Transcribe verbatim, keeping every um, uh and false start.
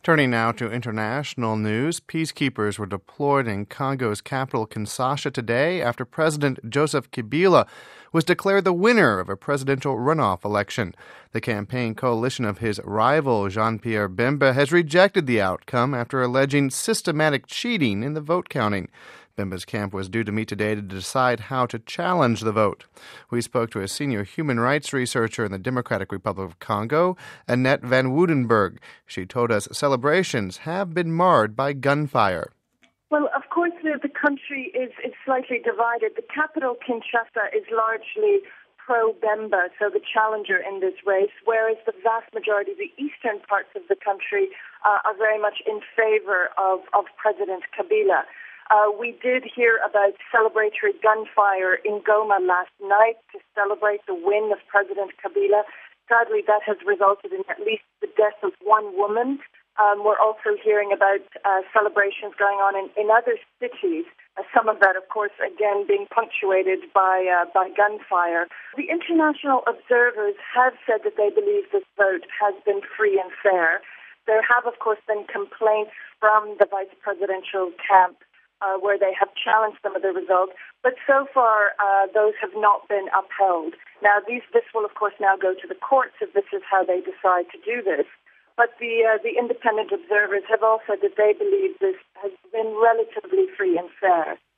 Turning now to international news, peacekeepers were deployed in Congo's capital Kinshasa today after President Joseph Kabila was declared the winner of a presidential runoff election. The campaign coalition of his rival Jean-Pierre Bemba has rejected the outcome after alleging systematic cheating in the vote counting. Bemba's camp was due to meet today to decide how to challenge the vote. We spoke to a senior human rights researcher in the Democratic Republic of Congo, Annette van Woudenberg. She told us celebrations have been marred by gunfire. Well, of course, the, the country is, is slightly divided. The capital, Kinshasa, is largely pro-Bemba, so the challenger in this race, whereas the vast majority of the eastern parts of the country uh, are very much in favor of, of President Kabila. Uh, we did hear about celebratory gunfire in Goma last night to celebrate the win of President Kabila. Sadly, that has resulted in at least the death of one woman. Um, we're also hearing about uh, celebrations going on in, in other cities, uh, some of that, of course, again, being punctuated by, uh, by gunfire. The international observers have said that they believe this vote has been free and fair. There have, of course, been complaints from the vice presidential camp Uh, where they have challenged some of the results, but so far uh, those have not been upheld. Now, these, this will, of course, now go to the courts if this is how they decide to do this. But the uh, the independent observers have all said that they believe this has been relatively free and fair.